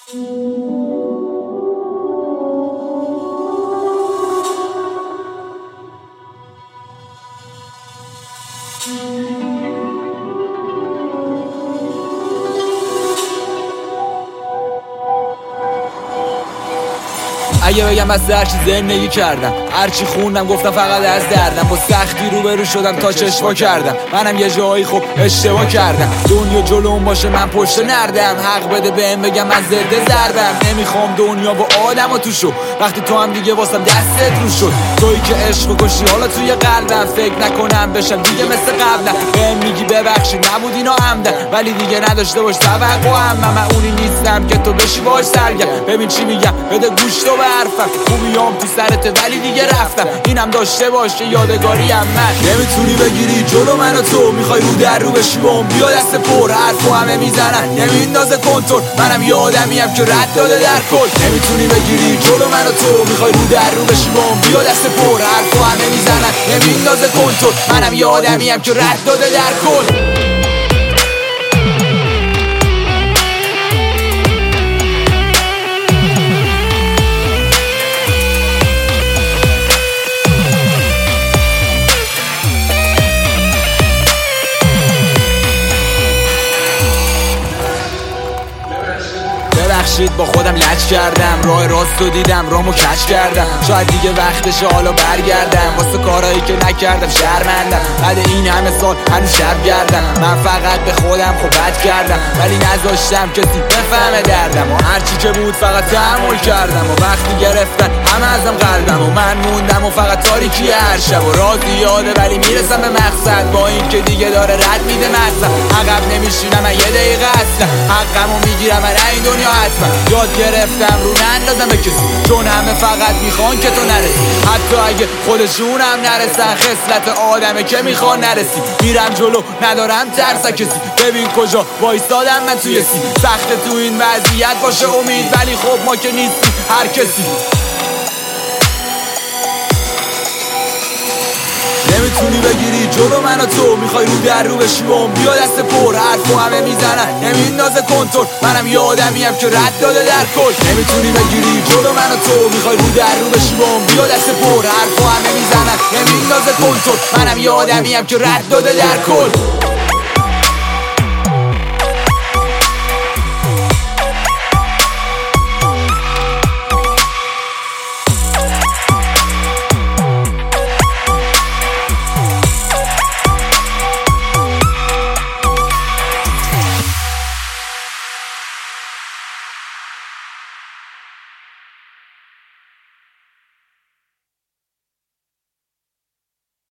اگه بگم از هرچی زندگی کردم، هرچی خوندم گفتم فقط از دردم. با سختی روبرو شدم تا چشوا کردم. منم یه جایی خوب اشتباه کردم. دنیا جلوم باشه من پشت نردم. حق بده بهم بگم من ضد ضربم. نمیخوام دنیا و آدمو توشو. وقتی تو هم دیگه واسم دستت رو شد. تویی که عشق کشی حالا توی قلبم. فکر نکنم بشم دیگه مثل قبلا. بهم میگی ببخشی نبود اینا عمدن، ولی دیگه نداشته باش توقعم. من اونی نیستم که تو بشی باش سرگرم. ببین چی میگم بده گوش تو حرفم. خوبیام تو سرت ولی دیگه رفتم. اینم داشته باشه یادگاری هم من. نمیتونی بگیری جلو من و تو. میخوای رو در رو بشی بام بیا دست پر. حرفو همه میزنن نمیندازه کنترل. منم یه آدمیم که رد داده در کل. نمیتونی بگیری جلو من و تو. میخوای رو در رو بشی بام بیا دست پر. حرفو همه میزنن نمیندازه کنترل. منم یه آدمیم که رد داده در کل. با خودم لج کردم. راه راستو دیدم رامو کج کردم. شاید دیگه وقتشه حالا برگردم. واسه کارهایی که نکردم شرمندم. بعد این همه سال هنوز شب گردم. من فقط به خودم خوب بد کردم، ولی نذاشتم کسی بفهمه دردم. و هرچی که بود فقط تحمل کردم. و وقتی گرفتن همه ازم قلبم و من موندم و فقط تاریکی هر شب. و رازی یاده ولی میرسم به مقصد. با این که دیگه داره رد میده مقصد. عقب نمیشینم من یه دقیقه اصلا. حقمو میگیرم من این دنیا حتما. یاد گرفتم رو نندازم به کسی، چون همه فقط میخوان که تو نرسی. حتی اگه خودشون هم نرسن. خصلت آدمه که میخوان نرسی. میرم جلو ندارم ترس کسی. ببین کجا وایسادم من توی سی. سخته تو این وضعیت باشه امید، ولی خب ما که نیستیم هر کسی. نمیتونی بگیری جلو من و تو. میخوای رو در رو بشی بام بیا دست پر. حرفو همه میزنن نمیندازه کنترل. منم یه آدمیم که رد داده در کل. نمیتونی بگیری جلو من و تو. میخوای رو در رو بشی بام بیا دست پر. حرفو همه میزنن نمیندازه کنترل. منم یه آدمیم که رد داده در کل.